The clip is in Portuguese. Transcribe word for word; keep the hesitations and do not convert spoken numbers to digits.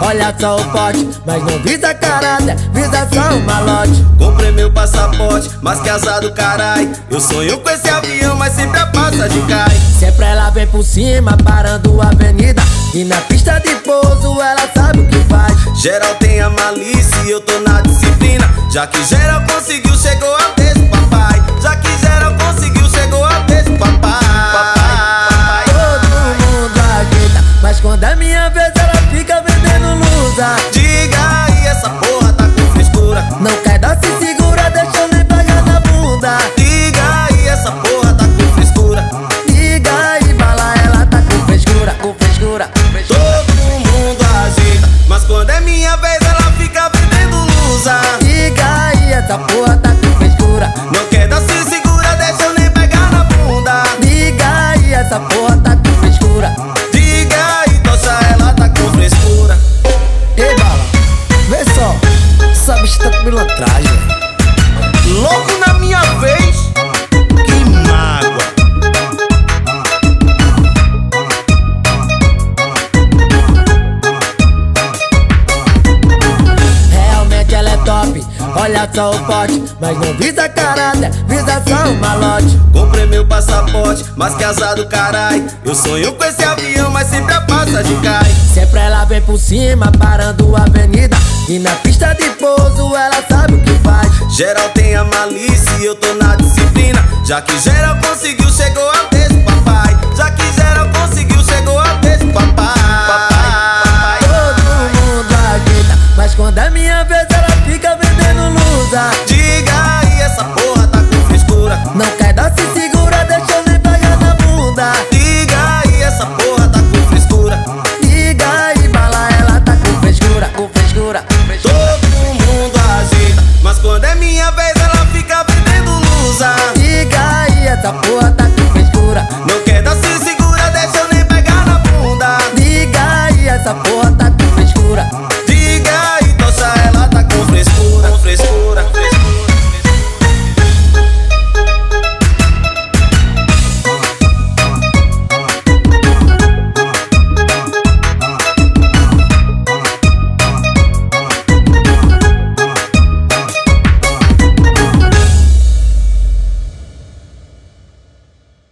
olha só o pote, mas não visa caráter, visa só um malote. Comprei meu passaporte, mas que azar do carai. Eu sonho com esse avião, mas sempre a passagem cai. Sempre ela vem por cima, parando a avenida, e na pista de pouso ela sabe o que faz. Geral tem a malícia e eu tô na disciplina. Já que geral conseguiu, chegou a vez do papai. Já que geral conseguiu, chegou a vez do papai. Papai, todo mundo ajeita, mas quando é minha vez ela fica vendendo lusa. Diga aí, essa porra tá com frescura. Não quer dar, se segura, deixa eu nem pegar na bunda. Diga aí, essa porra tá com frescura. Diga aí, bala, ela tá com frescura, com frescura, com frescura. Todo mundo ajeita, mas quando é minha vez ela fica vendendo lusa. Diga aí, essa porra tá com frescura. Não quer dar, se segura, deixa eu nem pegar na bunda. Diga aí, essa porra tá com frescura. Diga aí, tocha, ela tá com frescura. Ei, bala, vê só, essa bicha tá com pilantragem. Louco na minha vez, que mágoa. Realmente ela é top, olha só o pote, mas não visa caráter, visa só um malote. Comprei meu passaporte, mas que azar do carai. Eu sonho com esse avião, mas sempre a passagem cai. Sempre ela vem por cima, parando a avenida, e na pista de pouso ela sabe o que faz. Geral tem a malícia e eu tô na disciplina. Já que geral conseguiu, chegou a vez